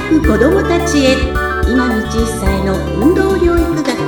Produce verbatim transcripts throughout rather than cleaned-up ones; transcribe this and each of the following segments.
く子どもたちへ今道一歳の運動療育学。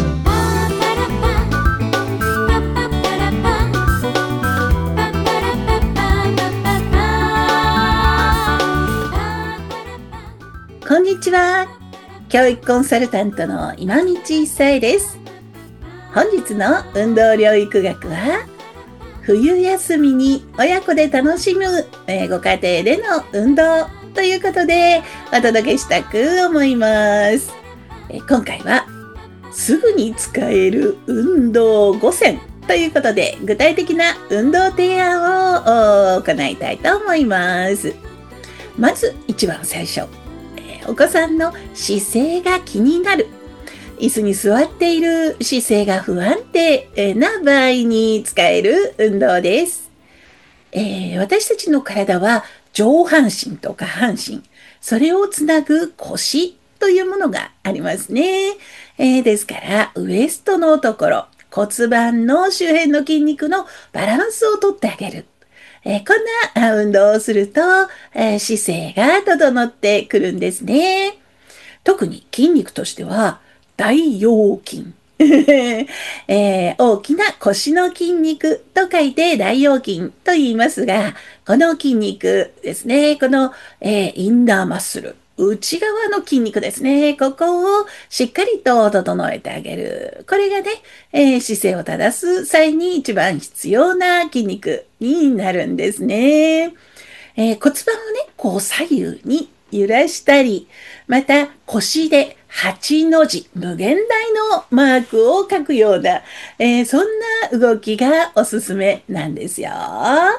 こんにちは。教育コンサルタントの今道一歳です。本日の運動療育学は、冬休みに親子で楽しむ、えー、ご家庭での運動ということでお届けしたく思います。えー、今回はすぐに使える運動ご選ということで、具体的な運動提案を行いたいと思います。まず一番最初、えー、お子さんの姿勢が気になる、椅子に座っている姿勢が不安定な場合に使える運動です。えー、私たちの体は上半身と下半身、それをつなぐ腰というものがありますね。えー、ですからウエストのところ、骨盤の周辺の筋肉のバランスをとってあげる。えー、こんな運動をすると、えー、姿勢が整ってくるんですね。特に筋肉としては大腰筋、えー、大きな腰の筋肉と書いて大腰筋と言いますが、この筋肉ですね、この、えー、インナーマッスル、内側の筋肉ですね、ここをしっかりと整えてあげる。これがね、えー、姿勢を正す際に一番必要な筋肉になるんですね。えー、骨盤をね、こう左右に揺らしたり、また腰ではちの字、無限大のマークを書くような、えー、そんな動きがおすすめなんですよ。はい。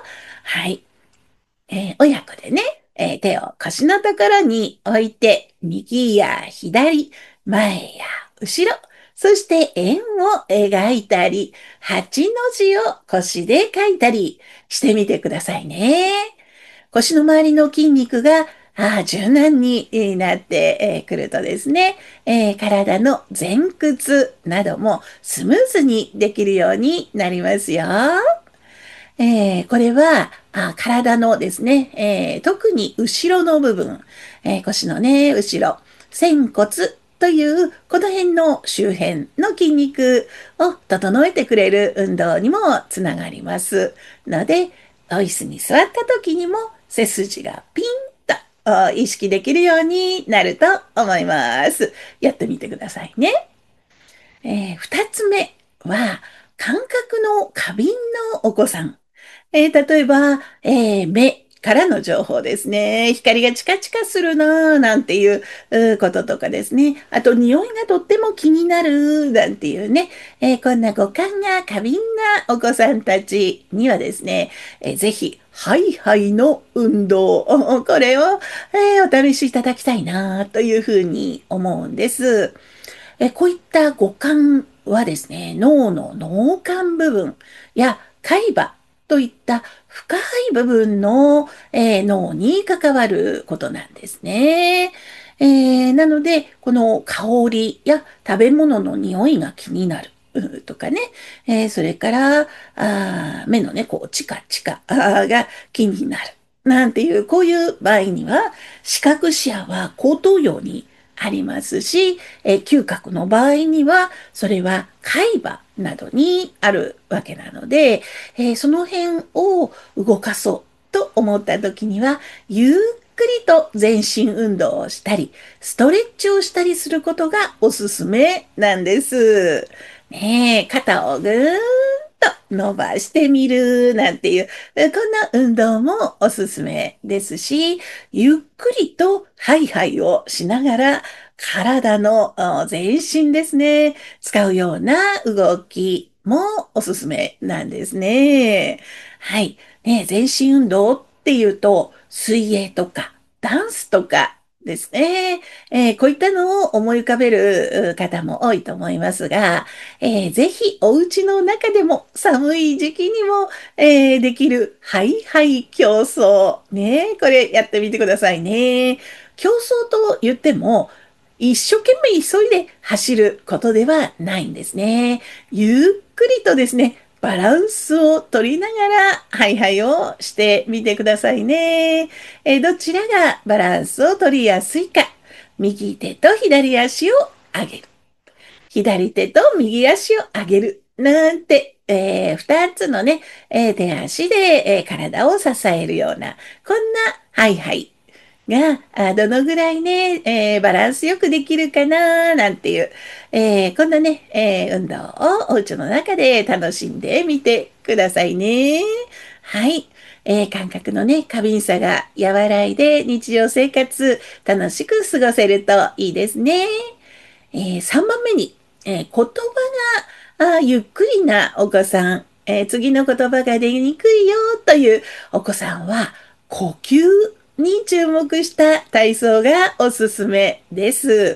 えー、親子でね、えー、手を腰のところに置いて、右や左、前や後ろ、そして円を描いたり、はちの字を腰で書いたりしてみてくださいね。腰の周りの筋肉があ柔軟になってくるとですね、えー、体の前屈などもスムーズにできるようになりますよ。えー、これはあ体のですね、えー、特に後ろの部分、えー、腰のね、後ろ、仙骨というこの辺の周辺の筋肉を整えてくれる運動にもつながりますので、お椅子に座った時にも背筋がピンと意識できるようになると思います。やってみてくださいね。えー、二つ目は、感覚の過敏のお子さん。えー、例えば、えー、目からの情報ですね。光がチカチカするなぁ、なんていうこととかですね。あと、匂いがとっても気になる、なんていうね。えー、こんな五感が過敏なお子さんたちにはですね、えー、ぜひ、ハイハイの運動、これを、えー、お試しいただきたいなというふうに思うんです。えこういった五感はですね、脳の脳幹部分や海馬といった深い部分の、えー、脳に関わることなんですね。えー、なので、この香りや食べ物の匂いが気になる。とかね、えー、それからあ目のね、こう、チカチカが気になる。なんていう、こういう場合には、視覚視野は後頭葉にありますし、えー、嗅覚の場合には、それは海馬などにあるわけなので、えー、その辺を動かそうと思った時には、ゆっくりと全身運動をしたり、ストレッチをしたりすることがおすすめなんです。ねえ、肩をぐーんと伸ばしてみるなんていう、こんな運動もおすすめですし、ゆっくりとハイハイをしながら体の全身ですね、使うような動きもおすすめなんですね。はい。ね、全身運動っていうと、水泳とかダンスとかですね。えー、こういったのを思い浮かべる方も多いと思いますが、えー、ぜひお家の中でも寒い時期にも、えー、できるハイハイ競争。ね、これやってみてくださいね。競争と言っても、一生懸命急いで走ることではないんですね。ゆっくりとですね、バランスを取りながらハイハイをしてみてくださいね。えー、どちらがバランスを取りやすいか、 右手と左足を上げる。左手と右足を上げる。なんて、えー、二つのね、えー手足で、えー体を支えるような、こんなハイハイが、あどのぐらいね、えーバランスよくできるかな、なんていう、えーこんなね、えー運動をお家の中で楽しんでみてくださいね。はい。えー感覚のね、過敏さが和らいで日常生活楽しく過ごせるといいですね。えー、さんばんめに、えー言葉があゆっくりなお子さん、えー次の言葉が出にくいよというお子さんは、呼吸に注目した体操がおすすめです。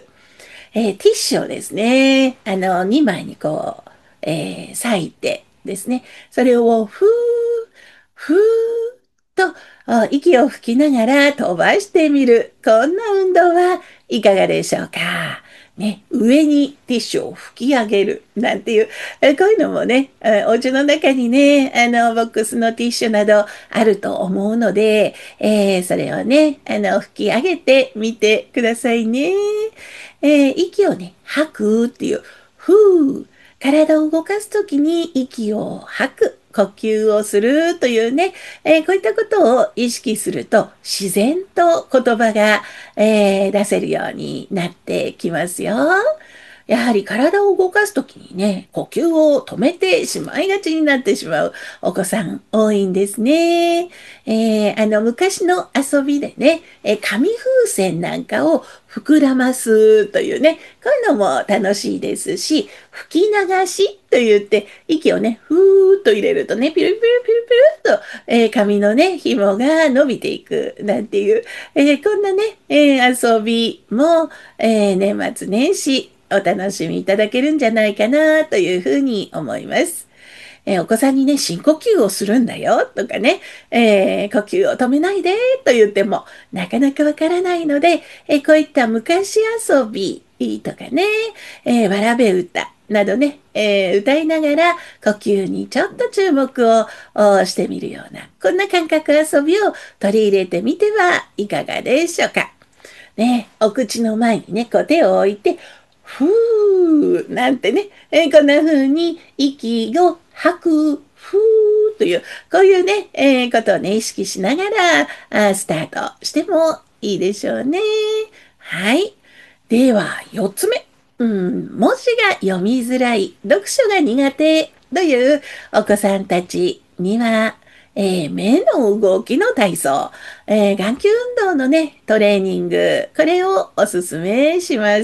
えーティッシュをですね、あの、にまいにこう、えー裂いてですね、それをふー、ふーとあ息を吹きながら飛ばしてみる。こんな運動はいかがでしょうか。ね、上にティッシュを吹き上げるなんていう、えこういうのもね、えお家の中にね、あの、ボックスのティッシュなどあると思うので、えーそれをね、あの、吹き上げてみてくださいね。えー息をね、吐くっていう、ふう、体を動かすときに息を吐く、呼吸をするというね、えーこういったことを意識すると、自然と言葉が、えー出せるようになってきますよ。やはり体を動かすときにね、呼吸を止めてしまいがちになってしまうお子さん多いんですね。えーあの、昔の遊びでね、えー紙風船なんかを膨らますというね、こういうのも楽しいですし、吹き流しと言って、息をね、ふーっと入れるとね、ピルピルピルピルっと、えー髪のね、紐が伸びていくなんていう、えーこんなね、えー遊びも、えー年末年始お楽しみいただけるんじゃないかなというふうに思います。えーお子さんにね、深呼吸をするんだよとかね、えー呼吸を止めないでと言っても、なかなかわからないので、えーこういった昔遊びとかね、えーわらべ歌などね、えー歌いながら呼吸にちょっと注目をおしてみるような、こんな感覚遊びを取り入れてみてはいかがでしょうか。ね、お口の前にね、こう手を置いて、ふーなんてね、えーこんな風に息を吐く、ふーという、こういうね、えーことをね、意識しながら、あスタートしてもいいでしょうね。はい。では、よっつめ。うん、文字が読みづらい、読書が苦手というお子さんたちには、えー目の動きの体操、えー眼球運動のね、トレーニング、これをおすすめします。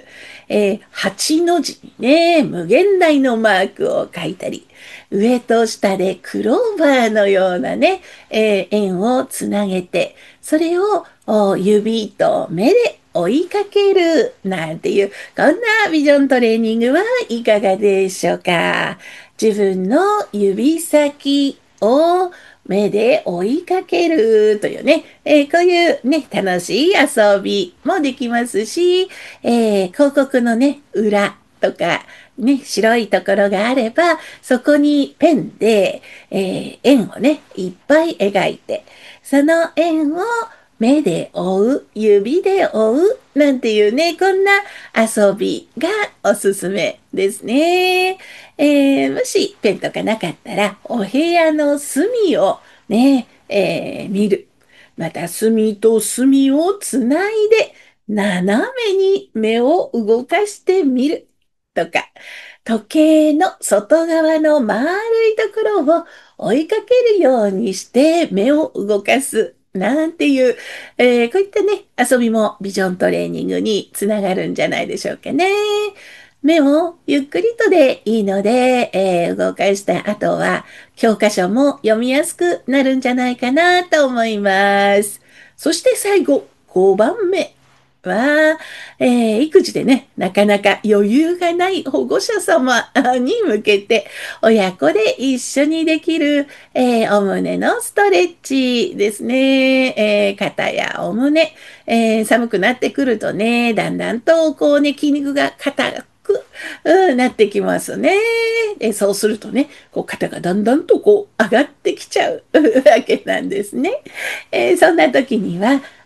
えー、はちの字にね、無限大のマークを書いたり、上と下でクローバーのようなね、えー円をつなげて、それをお指と目で追いかけるなんていう、こんなビジョントレーニングはいかがでしょうか。自分の指先を目で追いかけるというね、えーこういうね、楽しい遊びもできますし、えー広告のね、裏とか、ね、白いところがあれば、そこにペンで、えー円をね、いっぱい描いて、その円を目で追う、指で追う、なんていうね、こんな遊びがおすすめですね。えーもしペンとかなかったら、お部屋の隅をね、えー見る。また、隅と隅をつないで、斜めに目を動かしてみる。とか、時計の外側の丸いところを追いかけるようにして目を動かす。なんていう、えーこういったね、遊びもビジョントレーニングにつながるんじゃないでしょうかね。目をゆっくりとでいいので、えー動かした後は、教科書も読みやすくなるんじゃないかなと思います。そして最後、ごばんめは、えー育児でね、なかなか余裕がない保護者様に向けて、親子で一緒にできる、えーお胸のストレッチですね。えー肩やお胸、えー寒くなってくるとね、だんだんとこうね、筋肉が硬く、うん、なってきますね。で、そうするとね、こう肩がだんだんとこう上がってきちゃうわけなんですね。えーそんな時には、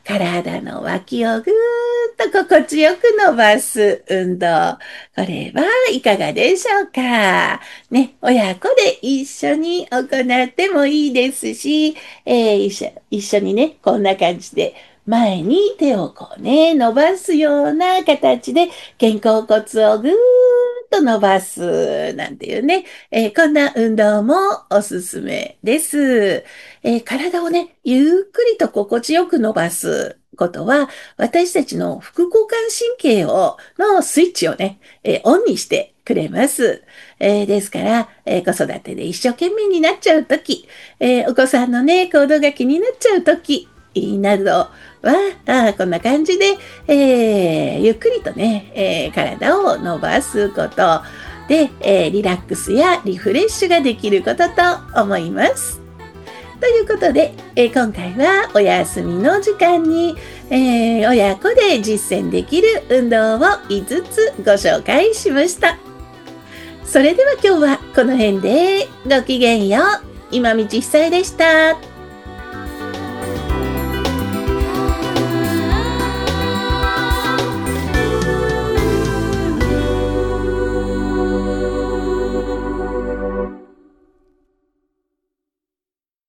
体の脇をぐーっと心地よく伸ばす運動。これはいかがでしょうか。ね、親子で一緒に行ってもいいですし、えー一緒一緒にね、こんな感じで前に手をこうね、伸ばすような形で肩甲骨をぐーっと伸ばすなんていうね、えーこんな運動もおすすめです。えー体をね、ゆっくりと心地よく伸ばすことは、私たちの副交感神経を、のスイッチをね、えーオンにしてくれます。えーですから、えー子育てで一生懸命になっちゃうとき、えーお子さんのね、行動が気になっちゃうとき、などは、あこんな感じで、えーゆっくりとね、えー体を伸ばすことで、えーリラックスやリフレッシュができることと思います。ということで、えー今回はお休みの時間に、えー親子で実践できる運動をいつつご紹介しました。それでは今日はこの辺でごきげんよう。今道久恵でした。